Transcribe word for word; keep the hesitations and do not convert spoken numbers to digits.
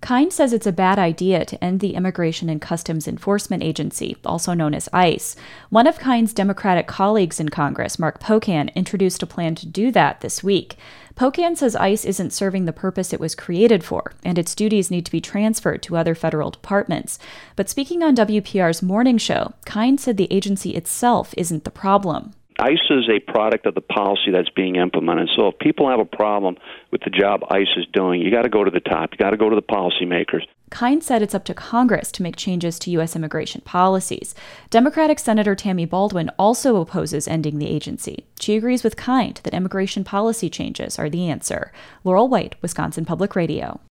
Kind says it's a bad idea to end the Immigration and Customs Enforcement Agency, also known as ICE. One of Kind's Democratic colleagues in Congress, Mark Pocan, introduced a plan to do that this week. Pocan says ICE isn't serving the purpose it was created for, and its duties need to be transferred to other federal departments. But speaking on W P R's morning show, Kind said the agency itself isn't the problem. ICE is a product of the policy that's being implemented. So if people have a problem with the job ICE is doing, you got to go to the top. You got to go to the policymakers. Kind said it's up to Congress to make changes to U S immigration policies. Democratic Senator Tammy Baldwin also opposes ending the agency. She agrees with Kind that immigration policy changes are the answer. Laurel White, Wisconsin Public Radio.